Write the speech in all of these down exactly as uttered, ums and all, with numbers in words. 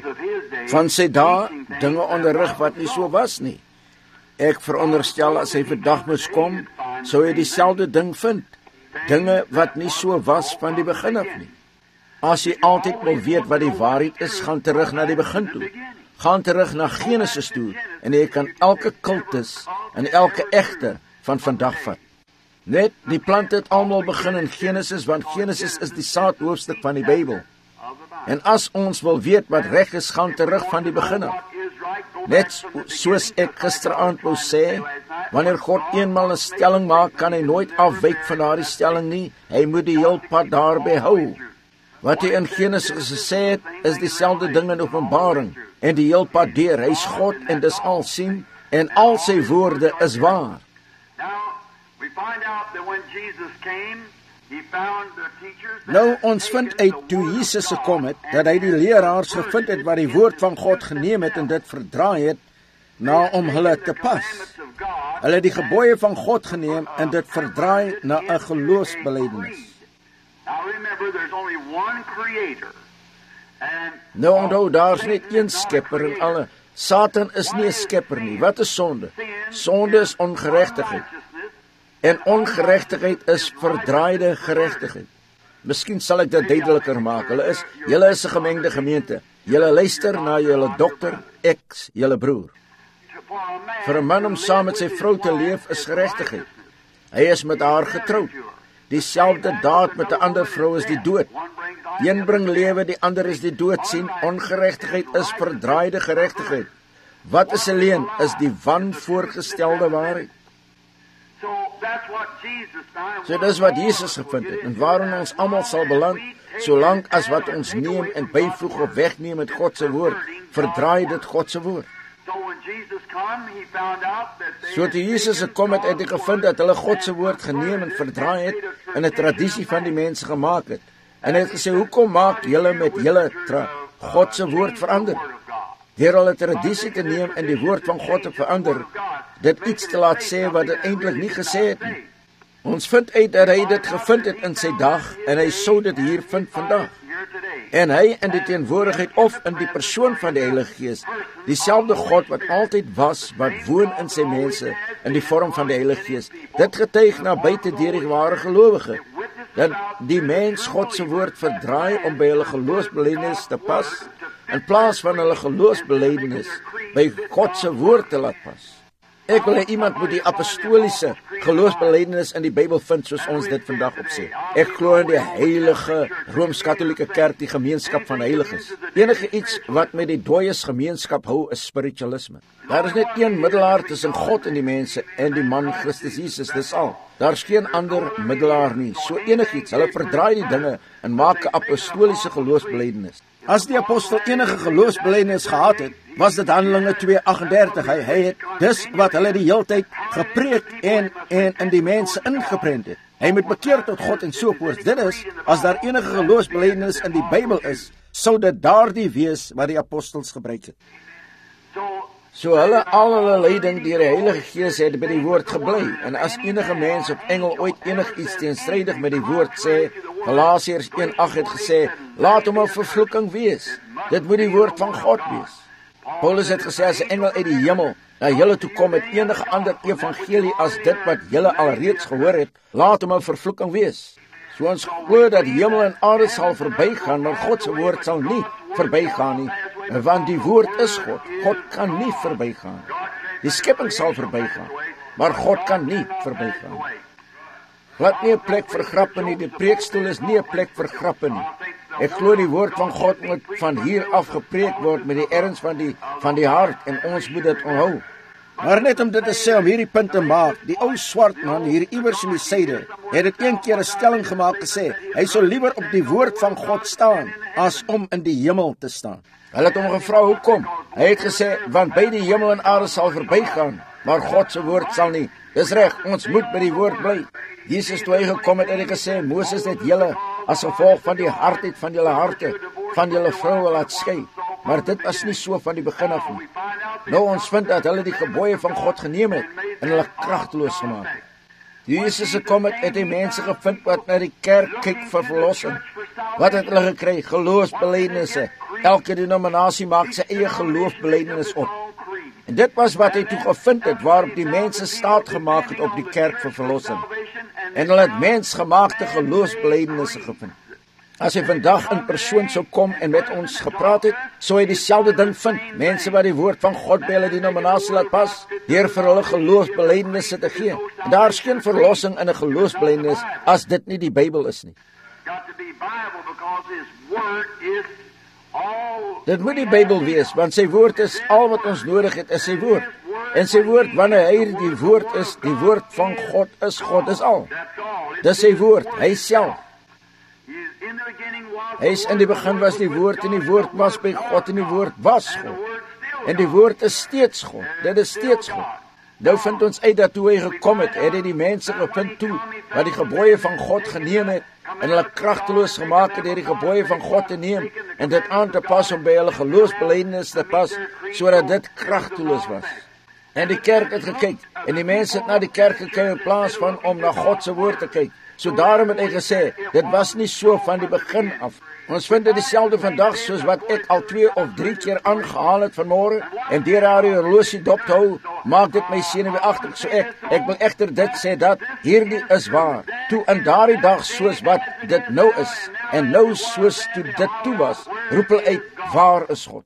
van sy dae dinge onderrig wat nie so was nie. Ek veronderstel as hy vandag moes kom, sou hy dieselfde ding vind. Dinge wat nie so was van die begin af nie. As jy altyd wil weet wat die waarheid is, gaan terug na die begin toe. Gaan terug na Genesis toe en jy kan elke kultus en elke egte van vandag vat. Net die plante het almal begin in Genesis, want Genesis is die saadhoofstuk van die Bybel. En as ons wil weet wat reg is, gaan terug van die begin af. Net soos ek gisteraand wou sê, wanneer God eenmaal 'n stelling maak, kan hy nooit afwyk van daardie stelling nie. Hy moet die heel pad daarby hou. Wat hy in Genesis gesê het, is dieselfde ding in Openbaring. En die heel pad deur, hy's God en dis al sien, en al sy woorde is waar. Nou, ons vind uit toe Jesus gekom het, dat hy die leraars gevind het wat die woord van God geneem het en dit verdraai het, na om hulle te pas. Hulle het die gebooie van God geneem en dit verdraai na 'n geloofsbelijdenis. Nou onthou, daar's net een skepper en alle. Satan is nie 'n skepper nie. Wat is sonde? Sonde is ongeregtigheid. En ongeregtigheid is verdraaide geregtigheid. Miskien sal ek dit duideliker maak. Hulle is, julle is 'n gemengde gemeente. Julle luister na julle dokter, ek, julle broer. Vir 'n man om saam met sy vrou te leef is geregtigheid. Hy is met haar getroud. Dieselfde daad met 'n ander vrou is die dood. Die een bring lewe, die ander is die dood. Sien, ongeregtigheid is verdraaide geregtigheid. Wat is 'n leuen? Is die wanvoorgestelde waarheid. So dis wat Jesus gevind het, en waarin ons almal sal beland, solank as wat ons neem en byvoeg of wegneem met God se woord, verdraai dit God se woord. So toe Jesus gekom het, het hy gevind dat hulle God se woord geneem en verdraai het, en 'n tradisie van die mense gemaak het. En hy het gesê, hoekom maak julle met julle tra- God se woord verander? Deur hulle tradisie te neem en die woord van God te verander, dit iets te laat sê wat dit eintlik nie gesê het nie. Ons vind uit dat hy dit gevind het in sy dag, en hy sou dit hier vind vandag. En hy in die teenwoordigheid of in die persoon van die Heilige Gees, dieselfde God wat altyd was, wat woon in sy mense, in die vorm van die Heilige Gees, dit getuig na buite deur die ware gelowige, dat die mens God se woord verdraai om by hulle geloofsbelijdenis te pas, in plaas van hulle geloofsbelijdenis by God se woord te laat pas. Ek wil hê iemand moet die apostoliese geloofsbelijdenis in die Bybel vind soos ons dit vandag op sê. Ek glo in die heilige Rooms-Katolieke Kerk, die gemeenskap van heiliges. Enige iets wat met die dooies gemeenskap hou is spiritualisme. Daar is net een middelaar tussen God en die mense en die man Christus Jesus, dis al. Daar's geen ander middelaar nie. So enigiets, hulle verdraai die dinge en maak 'n apostoliese geloofsbelijdenis. As die apostel enige geloofsbelijdenis gehad het, was dit Handelinge twee agt en dertig. Hy, hy het dis wat hulle die heeltyd gepreek en, en in die mense ingeprent het. Hy moet bekeer tot God en so voort. Dit is, as daar enige geloofsbelijdenis in die Bybel is, sou dit daardie wees wat die apostels gebruik het. So hulle al hulle leiding deur die Heilige Gees het by die woord gebly. En as enige mens of engel ooit enig iets teenstrydig met die woord sê, Galasiërs een agt het gesê, laat hom 'n vervloeking wees. Dit moet die woord van God wees. Paulus het gesê, as 'n engel uit die hemel na julle toe kom met enige ander evangelie as dit wat julle alreeds gehoor het, laat hom 'n vervloeking wees. So ons glo dat die hemel en aarde sal verbygaan, maar God se woord sal nie verbygaan nie, want die woord is God. God kan nie verbygaan. Die skepping sal verbygaan, maar God kan nie verbygaan. Wat nie 'n plek vir grappe nie, die preekstoel is nie 'n plek vir grappe nie. Ek glo die woord van God moet van hier af gepreek word met die erns van die van die hart, en ons moet dit onthou. Maar net om dit te sê, om hierdie punt te maak, die ou swart man hier iewers in die suide, het dit een keer 'n stelling gemaak gesê, hy sou liewer op die woord van God staan, as om in die hemel te staan. Hulle het hom gevra, hoekom? Hy het gesê, want by die hemel en aarde sal verbygaan, maar God se woord sal nie. Dis reg, ons moet by die woord bly. Jesus toe hy gekom het, het hy gesê, Moses het julle as gevolg van die hardheid van julle harte, van julle vroue laat skei. Maar dit was nie so van die begin af nie. Nou ons vind dat hulle die gebooie van God geneem het en hulle kragteloos gemaak het. Toe Jesus gekom het, het hy mense gevind wat na die kerk kyk vir verlossing. Wat het hulle gekry? Geloofsbelijdenisse. Elke denominasie maak sy eie geloofbelijdenis op. En dit was wat hy toe gevind het, waarop die mense staat gemaak het op die kerk vir verlossing. En hulle het mensgemaakte geloofsbelijdenisse gevind. As hy vandag in persoon sou kom en met ons gepraat het, sou hy dieselfde ding vind. Mense wat die woord van God by hulle denominasie laat pas, deur vir hulle geloofsbelijdenisse te gee. En daar is geen verlossing in 'n geloofsbelijdenis as dit nie die Bybel is nie. Dit moet die Bybel wees, want sy woord is al wat ons nodig het, is sy woord. En sy woord, wanneer hy die woord is, die woord van God is, God is al. Dis sy woord, hy self. Hy is in die begin was die woord, en die woord was by God, en die woord was God. En die woord is steeds God, dit is steeds God. Nou vind ons uit dat toe hy gekom het, het hy die mense gevind toe, wat die gebooie van God geneem het, en hulle kragteloos gemaak het, deur die gebooie van God te neem, en dit aan te pas om by hulle geloofsbelijdenis te pas, sodat dit kragteloos was. En die kerk het gekyk, en die mense het na die kerk gekyk, in plaas van om na God se woord te kyk. So daarom het hy gesê, dit was nie so van die begin af. Ons vind dit dieselfde vandag, soos wat ek al twee of drie keer aangehaal het vanmorgen, en deur haar horlosie dop te hou, maak dit my senuweeagtig. So ek, ek wil echter dit sê dat, hierdie is waar. Toe in daardie dag, soos wat dit nou is, en nou soos toe dit toe was, roep hulle uit, waar is God?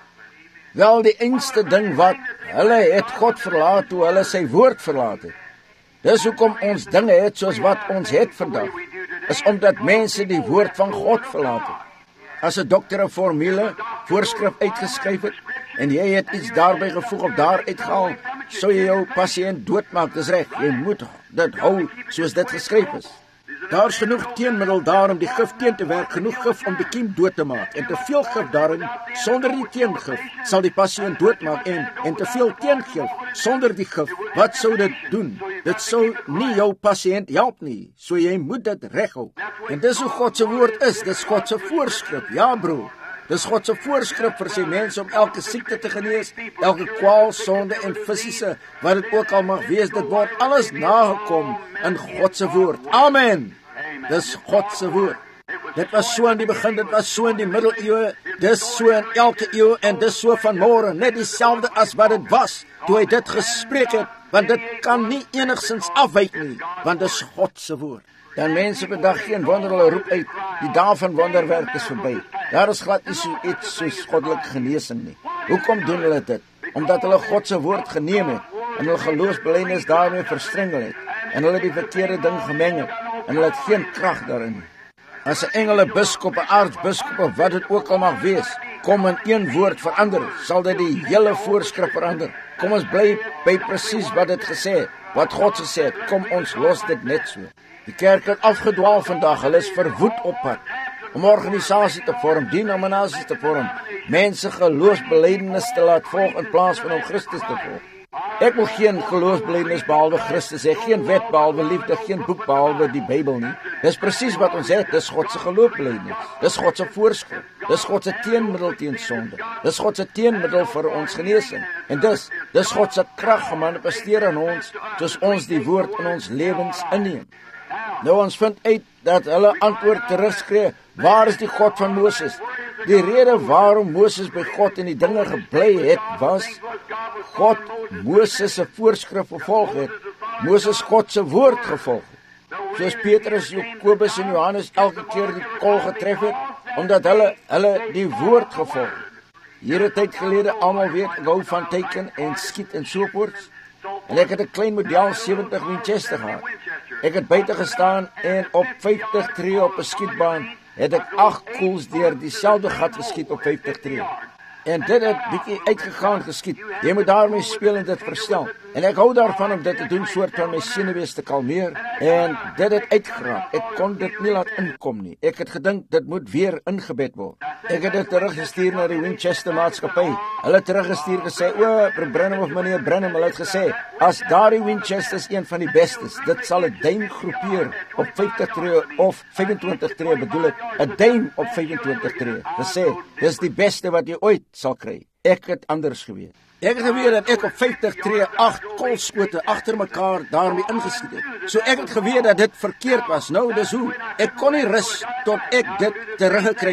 Wel, die enigste ding wat, hulle het God verlaat, toe hulle sy woord verlaat het. Dis hoekom ons dinge het soos wat ons het vandag, is omdat mense die woord van God verlaat het. As 'n dokter 'n formule, voorskrif uitgeskryf het, en jy het iets daarby gevoeg of daar uitgehaal, sou jy jou pasiënt doodmaak, dis reg, jy moet dit hou soos dit geskryf is. Daar is genoeg teenmiddel daar om die gif teen te werk, genoeg gif om die kiem dood te maak, en te veel gif daarin, sonder die teengif, sal die pasiënt doodmaak, en, en te veel teengif, sonder die gif, wat sou dit doen? Dit sou nie jou pasiënt help nie, so jy moet dit reghou. En dis hoe God se woord is, dis God se voorskrif, ja broer. Dis God se voorskrif vir sy mense om elke siekte te genees, elke kwaal, sonde en fisiese, wat dit ook al mag wees, dit word alles nagekom in God se woord. Amen. Dis God se woord. Dit was so in die begin, dit was so in die middeleeue, dis so in elke eeu en dis so vanmôre, net dieselfde as wat dit was toe hy dit gespreek het, want dit kan nie enigsins afwyk nie, want dis God se woord. Dan mense vandag geen wonder, hulle roep uit, die dae van wonderwerk is verby. Daar is glad nie so iets soos goddelike genesing nie. Hoekom doen hulle dit? Omdat hulle God se woord geneem het, en hulle geloofsbelijdenis daarmee verstrengel het, en hulle die verkeerde ding gemeng het, en hulle het geen krag daarin nie. As 'n engele biskop, 'n aartsbiskop of wat dit ook al mag wees, kom in een woord verander, sal dit die hele voorskrif verander. Kom ons bly by presies wat dit gesê het, wat God gesê het, kom ons los dit net so. Die kerk het afgedwaal vandag, hulle is verwoed op pad, om organisasie te vorm, denominasies te vorm, mense geloofsbelijdenis te laat volg, in plaas van om Christus te volg. Ek wil geen geloofsbelijdenis behalwe Christus hê, geen wet behalwe liefde, geen boek behalwe die Bybel nie. Dis presies wat ons het, dis God se geloofsbelijdenis. Dis God se voorskrif. Dis God se teenmiddel teen sonde. Dis God se teenmiddel vir ons genesing. En dis, dis God se krag gemanifesteer in ons, soos ons die woord in ons lewens inneem. Nou ons vind uit dat hulle antwoord terugskree, waar is die God van Moses? Die rede waarom Moses by God in die dinge gebly het, was God Moses se voorskrif gevolg het, Moses God se woord gevolg het. Soos Petrus, Jakobus en Johannes elke keer die kol getref het, omdat hulle, hulle die woord gevolg het. Here tyd gelede, almal weet, ek hou van teiken en skiet en soorts, en ek het 'n klein model sewentig Winchester gehad. Ek het buite gestaan en op vyftig tree op 'n skietbaan het ek agt koels deur dieselfde gat geskiet op vyftig tree. En dit het bietjie uitgegaan geskiet. Jy moet daarmee speel en dit verstel. En ek hou daarvan om dit te doen, soort van my senuwees te kalmeer. En dit het uitgeraak. Ek kon dit nie laat inkom nie. Ek het gedink, dit moet weer ingebed word. Ek het dit teruggestuur na die Winchester maatskappy. Hulle het teruggestuur gesê, o, meneer Branham of meneer Branham, hulle het gesê, as daardie Winchester is een van die bestes, dit sal 'n duim groepeer op vyftig tree of vyfentwintig tree, bedoel ek, 'n duim op vyfentwintig tree. Gesê, dis die beste wat jy ooit sal kry. Ek het anders geweet. Ek het geweet dat ek op vyftig tree agt kolskote agter mekaar daarmee ingeskiet het. So ek het geweet dat dit verkeerd was. Nou, dis hoe. Ek kon nie rus tot ek dit teruggekry het nie.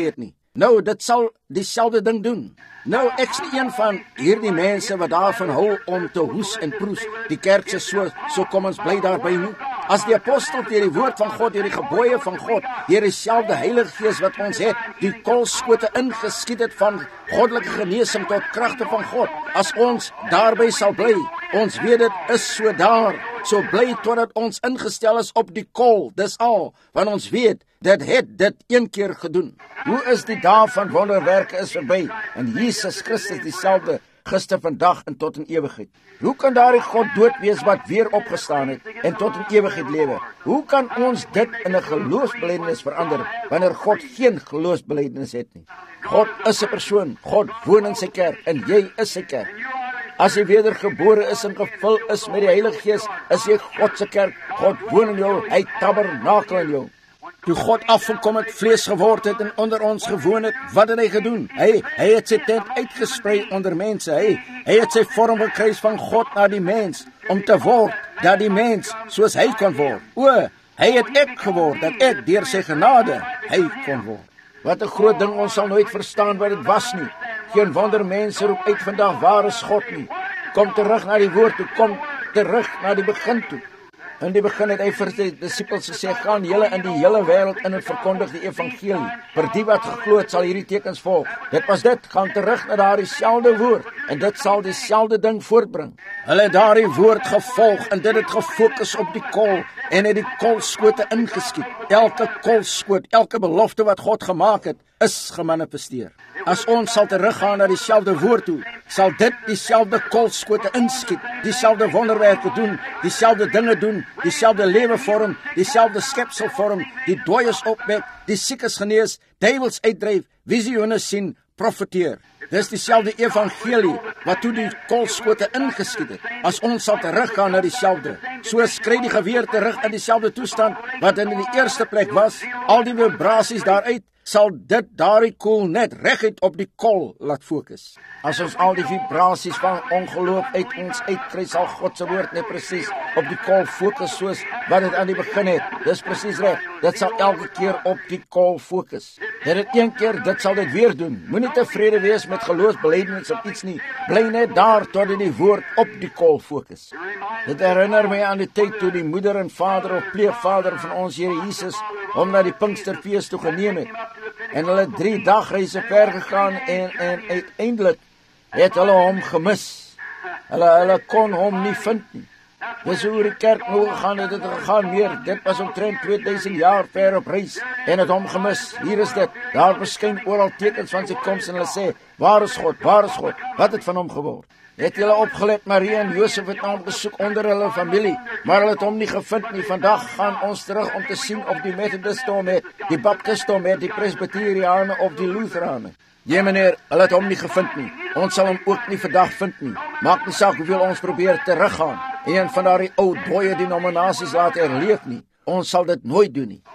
Nou, dit sal dieselfde ding doen. Nou, ek is nie een van hierdie mense wat daarvan hou om te hoes en proes. Die kerk sê so, so kom ons bly daarby nie. As die apostel deur die woord van God, deur die gebooie van God, deur dieselfde Heilige Gees wat ons het, die kolskote ingeskiet het van goddelike genesing tot kragte van God, as ons daarby sal bly, ons weet dit is so daar, so bly totdat ons ingestel is op die kol, dis al, want ons weet, dit het dit een keer gedoen. Hoe is die dae van wonderwerke is verby, en Jesus Christus dieselfde, gister, vandag en tot in ewigheid. Hoe kan daardie God dood wees wat weer opgestaan het en tot in ewigheid lewe? Hoe kan ons dit in 'n geloofsbelijdenis verander wanneer God geen geloofsbelijdenis het nie? God is 'n persoon, God woon in sy kerk en jy is sy kerk. As jy wedergebore is en gevul is met die Heilige Gees, is jy God se kerk. God woon in jou, hy tabernakel in jou. Toe God afgekom het, vlees geword het en onder ons gewoon het, wat het hy gedoen? Hy, hy het sy tent uitgesprei onder mense. Hy, hy het sy vorm gekry van God na die mens, om te word, dat die mens soos hy kon word. O, hy het ek geword, dat ek deur sy genade, hy kon word. Wat 'n groot ding, ons sal nooit verstaan wat dit was nie. Geen wonder mense roep uit vandag, waar is God nie? Kom terug na die woord toe, kom terug na die begin toe. In die begin het hy vir sy disippels gesê, gaan julle in die hele wêreld in en verkondig die evangelie. Vir die wat geglo het, sal hierdie tekens volg. Dit was dit, gaan terug na daardie selfde woord, en dit sal dieselfde ding voortbring. Hulle het daardie woord gevolg, en dit het gefokus op die kol, en het die kolskote ingeskiet. Elke kolskoot, elke belofte wat God gemaak het, is gemanifesteer. As ons sal teruggaan na dieselfde woord toe, sal dit dieselfde kolskote inskiet, dieselfde wonderwerke doen, dieselfde dinge doen, dieselfde lewe vorm, dieselfde skepsel vorm, die dooies opwek, die siekes genees, duiwels uitdryf, visioene sien, profeteer. Dis dieselfde evangelie wat toe die kolskote ingeskiet het. As ons sal teruggaan na dieselfde, so skry die geweer terug in dieselfde toestand wat in die eerste plek was, al die vibrasies daaruit, sal dit daardie koel net reguit op die kol laat fokus. As ons al die vibrasies van ongeloof uit ons uitkry, sal God se woord net presies op die kol fokus soos wat dit aan die begin het. Dis presies reg. Dit sal elke keer op die kol fokus. Dit het een keer, dit sal dit weer doen. Moenie tevrede wees met geloofsbelijdenis of iets nie. Bly net daar tot die woord op die kol fokus. Dit herinner my aan die tyd toe die moeder en vader of pleegvader van ons Here Jesus hom na die Pinksterfees toe geneem het. En hulle drie dagreise ver gegaan en, en uiteindelik het hulle hom gemis. Hulle, hulle kon hom nie vind nie. Dis hoe die kerk nou gegaan het, het gegaan weer. Dit was omtrent tweeduisend jaar ver op reis en het hom gemis. Hier is dit. Daar verskyn oral tekens van sy koms en hulle sê, waar is God, waar is God? Wat het van hom geword? Het julle opgelet, Maria en Josef het hom gesoek onder hulle familie, maar hulle het hom nie gevind nie. Vandag gaan ons terug om te sien of die Methodiste hom het, die Baptiste hom het, die Presbyteriane of die Lutherane. Ja meneer, hulle het hom nie gevind nie. Ons sal hom ook nie vandag vind nie. Maak nie saak hoeveel ons probeer teruggaan. Een van daardie ou dooie denominasies laat herleef nie. Ons sal dit nooit doen nie.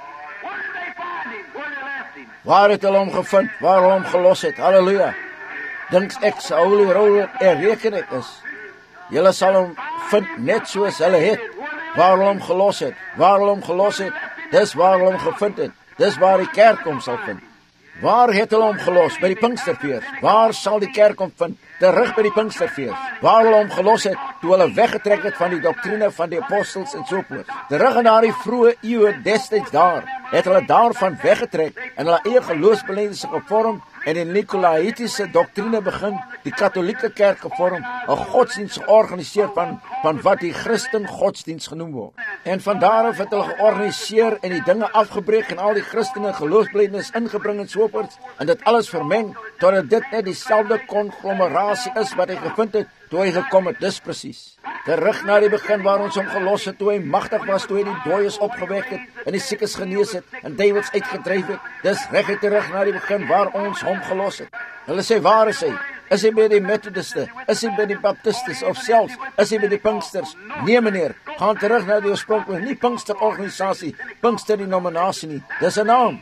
Waar het hulle hom gevind? Waar hulle hom gelos het? Halleluja. Dink ek se oude rol er reken ek is. Julle sal hom vind net soos hulle het. Waar hulle hom gelos het. Waar hulle hom gelos het. Dis waar hulle hom gevind het. Dis waar die kerk hom sal vind. Waar het hulle hom gelos? By die Pinksterfees. Waar sal die kerk hom vind? Terug by die Pinksterfees. Waar hulle hom gelos het, toe hulle weggetrek het van die doktrine van die apostels en so voort. Terug in daardie vroeë eeue destyds daar, het hulle daarvan weggetrek en hulle eie geloofsbelijdenis gevorm en die Nikolaïtiese doktrine begin, die katholieke kerk gevorm, 'n godsdienst georganiseer van, van wat die Christen godsdienst genoem word. En van daaraf het hulle georganiseer en die dinge afgebreek en al die Christene geloofsbelijdenis ingebring en so voort, en dit alles vermeng, totdat dit net dieselfde konglomerasie is wat hy gevind het, toe hy gekom het, dis presies. Terug na die begin waar ons hom gelos het, toe hy magtig was, toe hy die dooies opgewek het, en die siekes genees het, en duiwels uitgedryf het, dis reguit terug na die begin waar ons hom gelos het. Hulle sê, waar is hy? Is hy by die Methodiste? Is hy by die Baptistes? Of selfs, is hy by die Pinksters? Nee meneer, gaan terug na die oorspronklik, nie Pinkster organisasie, Pinkster denominasie nie, dis 'n naam.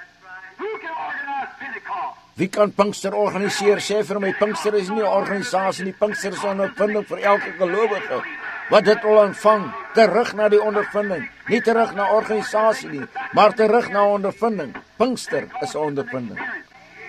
Wie kan Pinkster organiseer? Sê vir my, Pinkster is nie 'n organisasie nie, Pinkster is 'n ondervinding vir elke gelowige. Wat dit wil ontvang, terug na die ondervinding, nie terug na organisasie nie, maar terug na ondervinding. Pinkster is 'n ondervinding.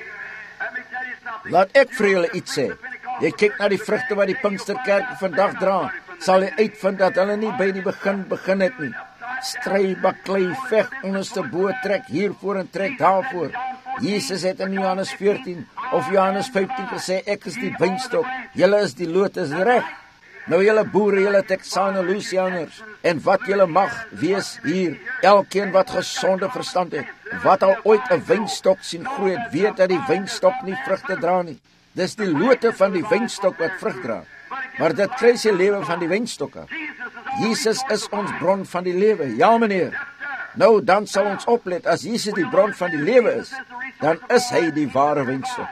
Laat ek vir julle iets sê. Jy kyk na die vrugte wat die Pinksterkerk vandag dra, sal jy uitvind dat hulle nie by die begin begin het nie. Stry, baklei, veg, onderste bo, trek hiervoor en trek daarvoor. Jesus het in Johannes veertien of Johannes vyftien gesê, ek is die wynstok, julle is die loot, is reg. Nou julle boere, julle Texane, Louisianers, en wat julle mag wees hier, elkeen wat gesonde verstand het, wat al ooit 'n wynstok sien groei het, weet dat die wynstok nie vrugte dra nie. Dis die lote van die wynstok wat vrug dra, maar dit kry sy lewe van die wynstok af. Jesus is ons bron van die lewe, ja meneer. Nou, dan sal ons oplet, as Jesus die bron van die lewe is, dan is hy die ware wynstok.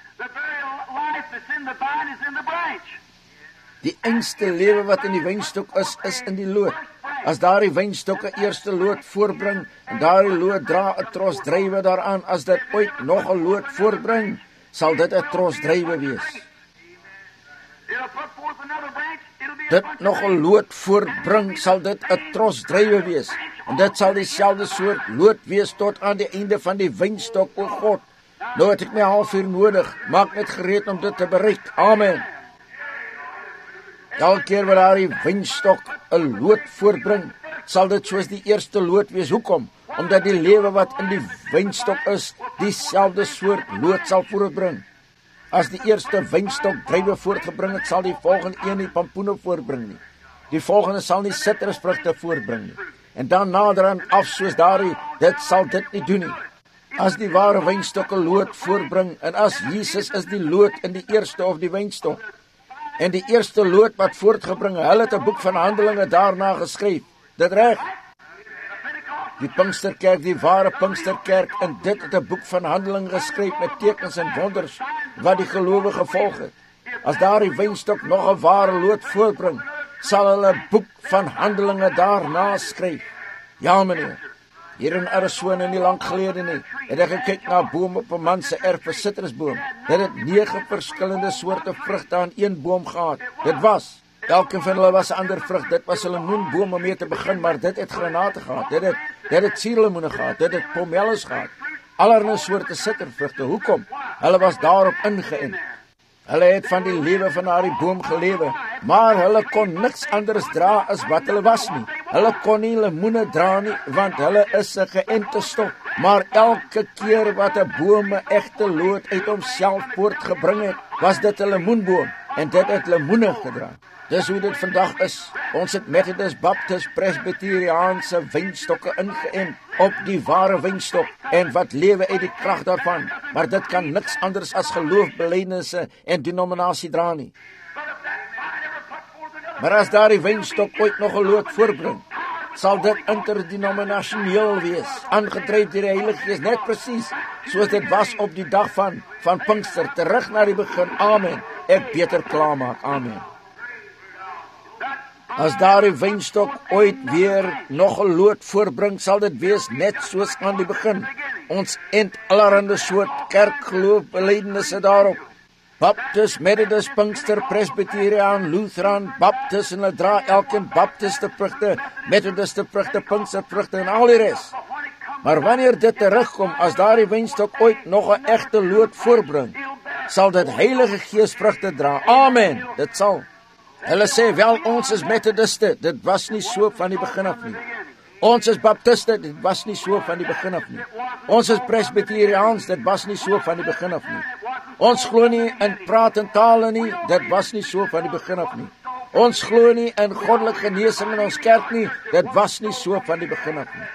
Die einste lewe wat in die wynstok is, is in die loot. As daardie wynstok 'n eerste loot voorbring, en daardie loot dra 'n tros druiwe daaraan, as dit ooit nog 'n loot voorbring, sal dit 'n tros druiwe wees. Dit nog 'n loot voorbring, sal dit 'n tros druiwe wees. En dit sal dieselfde soort loot wees tot aan die einde van die wynstok, o God. Nou het ek my halfuur nodig, maak net gereed om dit te bereik. Amen. Elke keer wat daar die wynstok 'n loot voorbring, sal dit soos die eerste loot wees. Hoekom? Omdat die lewe wat in die wynstok is, dieselfde soort loot sal voortbring. As die eerste wynstok druiwe voortgebring het, sal die volgende een nie pampoene voortbring nie. Die volgende sal nie sitrusvrugte voortbring nie. En dan naderhand af soos daardie, dit sal dit nie doen nie. As die ware wynstok 'n loot voortbring, en as Jesus is die loot in die eerste of die wynstok, en die eerste loot wat voortgebring, hulle het 'n boek van Handelinge daarna geskryf. Dit reg? Die Pinksterkerk, die ware Pinksterkerk, en dit het 'n boek van Handelinge geskryf met tekens en wonders wat die gelowige volg het. As daardie wynstok nog 'n ware loot voortbring, sal hulle 'n boek van Handelinge daarna skryf. Ja meneer. Hier in Arizona nie lank gelede nie, het ek gekyk na 'n boom op 'n man se erf, 'n sitrusboom. Dit het nege verskillende soorte vrugte aan een boom gehad. Dit was, elke van hulle was 'n ander vrug. Dit was 'n lemoenboom om mee te begin, maar dit het granate gehad. Dit het, dit het suurlemoene gehad. Dit het pomelles gehad. Allerlei soorte sitrusvrugte. Hoekom? Hulle was daarop ingeënt. Hulle het van die lewe van daardie boom gelewe, maar hulle kon niks anders dra as wat hulle was nie. Hulle kon nie lemoene dra nie, want hulle is 'n geënte stok. Maar elke keer wat 'n boom 'n egte loot uit homself voortgebring het, was dit 'n lemoenboom, en dit het lemoene gedra. Dis hoe dit vandag is. Ons het Methodist, Baptist, Presbyteriaanse wynstokke ingeënt op die ware wynstok, en wat lewe uit die krag daarvan. Maar dit kan niks anders as geloofbelijdenisse en denominasie dra nie. Maar as daar die wynstok ooit nog 'n loot voorbring, sal dit interdenominasioneel wees, aangedryf deur die Heilige Gees, net presies soos dit was op die dag van, van Pinkster, terug na die begin. Amen. Ek beter klaarmaak. Amen. As daar die wynstok ooit weer nog 'n loot voorbring, sal dit wees net soos aan die begin. Ons ent allerhande soort kerkgeloofbelijdenisse daarop. Baptist, Methodist, Pinkster, Presbyteriaan, Lutheran, Baptist, en hulle dra elkeen Baptiste vrugte, Methodiste vrugte, Pinkster vrugte en al die res. Maar wanneer dit terugkom, as daar die wynstok ooit nog 'n egte loot voorbring, sal dit Heilige Gees vrugte dra. Amen. Dit sal. Hulle sê, wel, ons is Methodiste. Dit was nie so van die begin af nie. Ons is Baptiste. Dit was nie so van die begin af nie. Ons is Presbyteriaans. Dit was nie so van die begin af nie. Ons glo nie in praat en tale nie. Dit was nie so van die begin af nie. Ons glo nie in goddelike genesing in ons kerk nie. Dit was nie so van die begin af nie.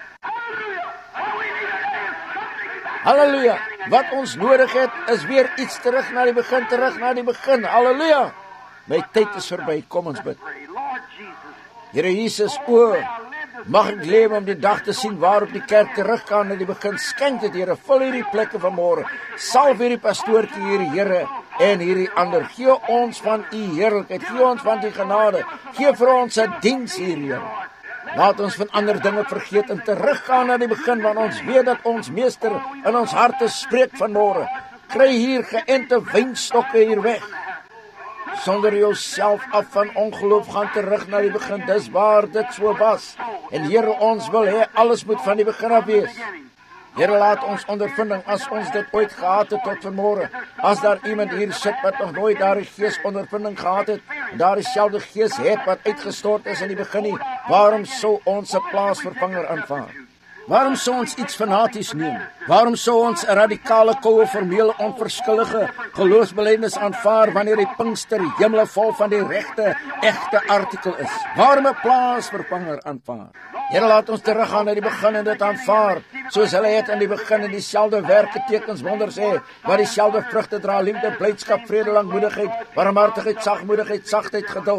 Halleluja. Wat ons nodig het, is weer iets terug na die begin, terug na die begin. Halleluja. My tyd is verby, kom ons bid. Here Jesus, o, mag ek lewe om die dag te sien waarop die kerk teruggaan na die begin. Skenk dit, Here, vul hierdie plekke vanmôre. Salf hierdie pastoortjie hier, Here, en hierdie ander. Gee ons van u heerlikheid, gee ons van die genade. Gee vir ons 'n diens hier, Here. Laat ons van ander dinge vergeet en teruggaan na die begin, want ons weet dat ons meester in ons harte spreek vanmôre. Kry hier geënte wynstokke hier weg. Sonder jouself af van ongeloof gaan terug na die begin. Dis waar dit so was. En Here, ons wil hê alles moet van die begin af wees. Here, laat ons ondervinding, as ons dit ooit gehad het tot vanmôre, as daar iemand hier sit wat nog nooit daardie gees ondervinding gehad het, daardie selfde gees het wat uitgestort is in die begin nie, waarom sou ons 'n plaasvervanger aanvaar? Waarom sou ons iets fanaties neem? Waarom sou ons 'n radikale, koue, formele, onverskillige geloofsbelijdenis aanvaar wanneer die Pinkster hemel vol van die regte, egte artikel is? Waarom 'n plaasvervanger aanvaar? Here, laat ons teruggaan na die begin en dit aanvaar, soos hulle het in die begin in dieselfde werke, tekens, wonders hê, wat dieselfde vrugte dra: liefde, blydskap, vrede, lankmoedigheid, barmhartigheid, sagmoedigheid, sagtheid, geduld.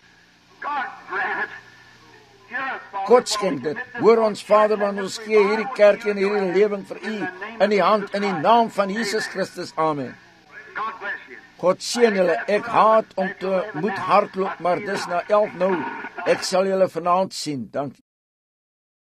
God skenk dit. Hoor ons, Vader, want ons gee hierdie kerk en hierdie lewing vir U in die hand, in die naam van Jesus Christus. Amen. God seën julle. Ek haat om te moet hardloop, maar dis na elf nou. Ek sal julle vanaand sien. Dankie.